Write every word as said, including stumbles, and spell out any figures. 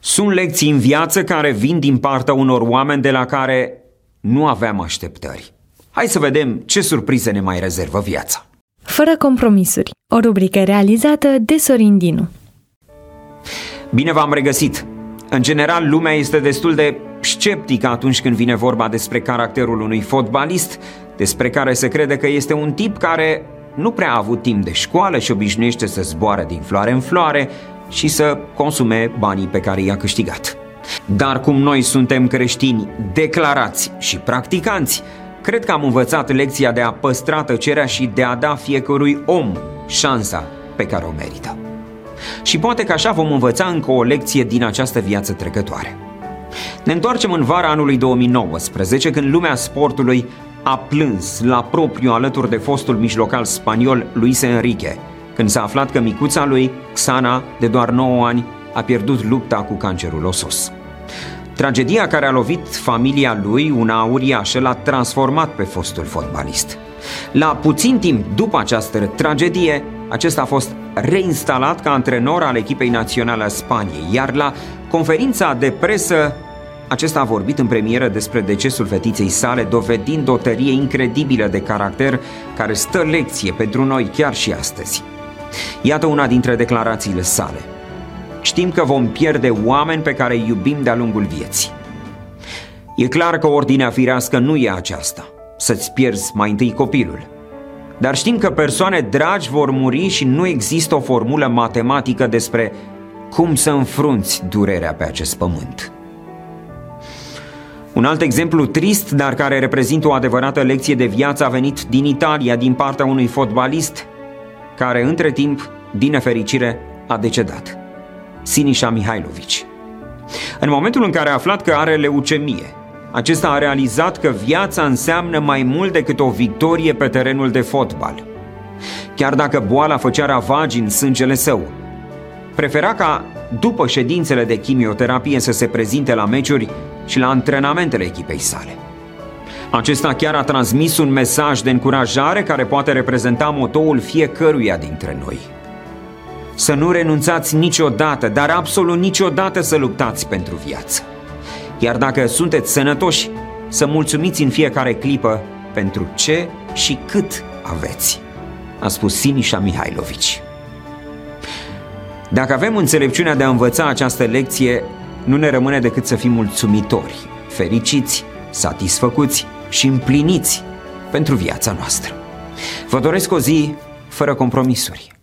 Sunt lecții în viață care vin din partea unor oameni de la care nu aveam așteptări. Hai să vedem ce surprize ne mai rezervă viața. Fără compromisuri, o rubrică realizată de Sorin Dinu. Bine v-am regăsit! În general, lumea este destul de sceptică atunci când vine vorba despre caracterul unui fotbalist, despre care se crede că este un tip care nu prea a avut timp de școală și obișnuiește să zboare din floare în floare și să consume banii pe care i-a câștigat. Dar cum noi suntem creștini declarați și practicanți, cred că am învățat lecția de a păstra tăcerea și de a da fiecărui om șansa pe care o merită. Și poate că așa vom învăța încă o lecție din această viață trecătoare. Ne întoarcem în vara anului două mii nouăsprezece, când lumea sportului a plâns la propriu alături de fostul mijlocal spaniol Luis Enrique, când s-a aflat că micuța lui, Xana, de doar nouă ani, a pierdut lupta cu cancerul osos. Tragedia care a lovit familia lui, una uriașă, l-a transformat pe fostul fotbalist. La puțin timp după această tragedie, acesta a fost reinstalat ca antrenor al echipei naționale a Spaniei, iar la conferința de presă acesta a vorbit în premieră despre decesul fetiței sale, dovedind o tărie incredibilă de caracter care stă lecție pentru noi chiar și astăzi. Iată una dintre declarațiile sale: știm că vom pierde oameni pe care îi iubim de-a lungul vieții. E clar că ordinea firească nu e aceasta, să-ți pierzi mai întâi copilul. Dar știm că persoane dragi vor muri și nu există o formulă matematică despre cum să înfrunți durerea pe acest pământ. Un alt exemplu trist, dar care reprezintă o adevărată lecție de viață, a venit din Italia, din partea unui fotbalist care, între timp, din nefericire, a decedat. Sinisa Mihailovic. În momentul în care a aflat că are leucemie, acesta a realizat că viața înseamnă mai mult decât o victorie pe terenul de fotbal. Chiar dacă boala făcea ravagii în sângele său, prefera ca, după ședințele de chimioterapie, să se prezinte la meciuri și la antrenamentele echipei sale. Acesta chiar a transmis un mesaj de încurajare care poate reprezenta motoul fiecăruia dintre noi. Să nu renunțați niciodată, dar absolut niciodată să luptați pentru viață. Iar dacă sunteți sănătoși, să mulțumiți în fiecare clipă pentru ce și cât aveți, a spus Sinisa Mihailovic. Dacă avem înțelepciunea de a învăța această lecție, nu ne rămâne decât să fim mulțumitori, fericiți, satisfăcuți și împliniți pentru viața noastră. Vă doresc o zi fără compromisuri.